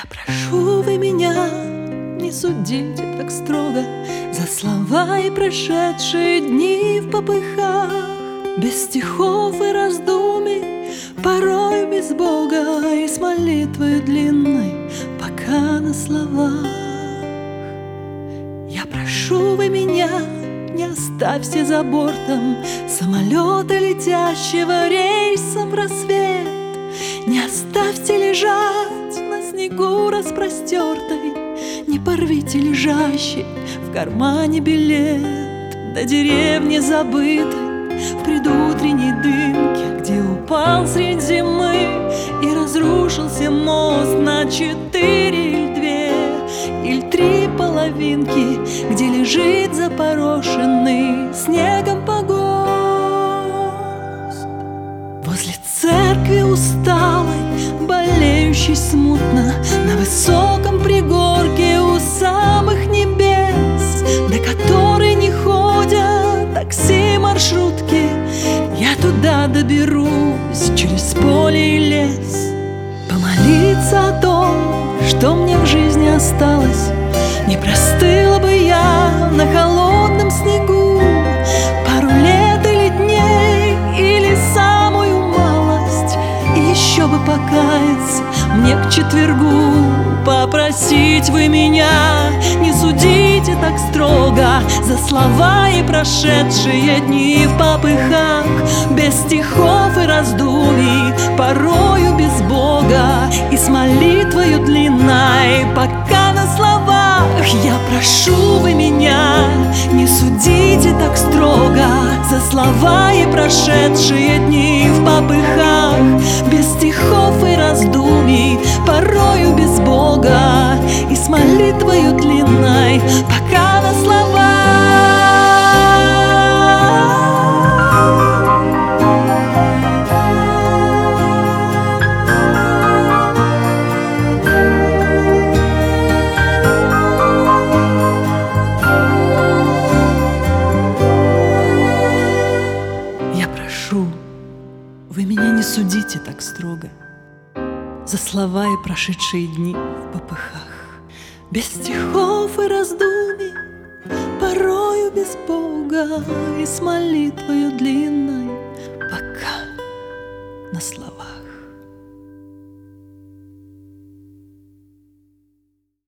Я прошу, вы меня не судите так строго за слова и прошедшие дни в попыхах, без стихов и раздумий, порой без Бога и с молитвой длинной, пока на словах. Я прошу, вы меня не оставьте за бортом самолета, летящего рейсом в рассвет. Не оставьте лежать на снегу распростертой, не порвите лежащий в кармане билет до деревни забытой в предутренней дымке, где упал средь зимы и разрушился мост на 4 или 2 или 3 половинки, где лежит запорошенный снегом погост. Возле церкви усталой, болеющей смутно, на высоком пригорке у самых небес, до которой не ходят такси, маршрутки, я туда доберусь через поле и лес. Помолиться о том, что мне в жизни осталось, не простыла бы я на холодном снегу пару лет или дней, или самую малость, и еще бы покаяться мне к четвергу. Попросить вы меня не судите так строго за слова и прошедшие дни в попыхах, без стихов и раздумий, порою без Бога и с молитвою длинной, пока на словах. Я прошу, вы меня не судите так строго за слова и прошедшие дни в попыхах, без стихов и раздумий, порою без Бога и с молитвою длинной, пока на словах. Я прошу, вы меня не судите так строго за слова и прошедшие дни в попыхах, без стихов и раздумий, порою без Бога и с молитвою длинной, пока на словах.